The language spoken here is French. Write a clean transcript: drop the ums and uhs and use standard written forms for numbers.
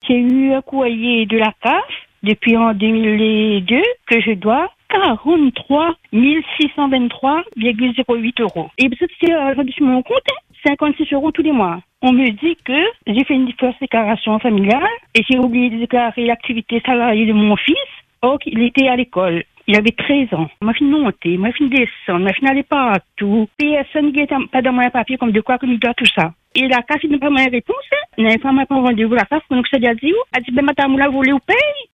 J'ai eu un courrier de la CAF depuis en 2002 que je dois 43 623,08 euros. Et c'est sur mon compte, 56 euros tous les mois. On me dit que j'ai fait une fausse déclaration familiale et j'ai oublié de déclarer l'activité salariée de mon fils. Or, il était à l'école. Il avait 13 ans. Ma fille montait, ma fille descend, ma fille n'allait pas à tout. Personne n'était pas dans mon papier comme de quoi que nous doit tout ça. Et la CAF n'a pas ma réponse. N'a pas ma rendez-vous la CAF pour nous que ça dit. Elle dit, ben, madame, vous la voulez ou paye?